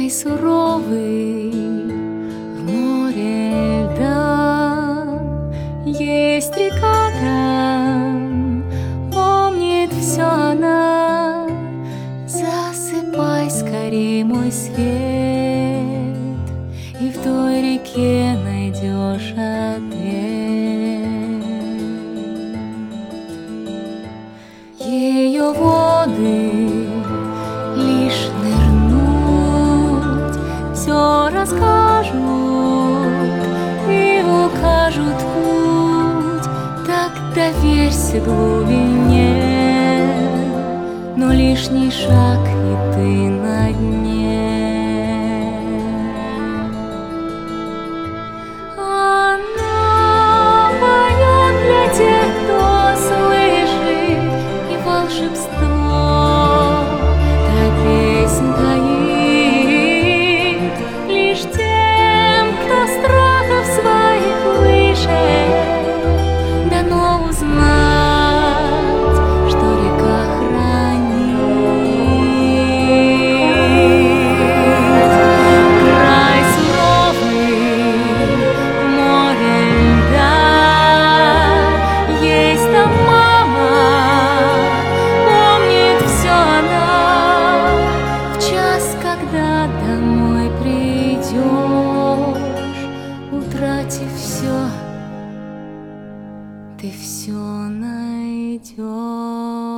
Край суровый, в море льда, есть река там, помнит все она. Засыпай скорей, мой свет, и в той реке найдешь ответ. Ее воды лишь нырнуть все расскажут и укажут путь. Так доверься глубине, но лишний шаг, и ты на дне. Она поет для тех, кто слышит, и волшебство та песнь таит лишь тем, кто страхов своих выше. Дано узнать, что река хранит. Край суровый, море льда, есть там мама, помнит все она. В час, когда домой придешь, утратив все, ты все найдешь.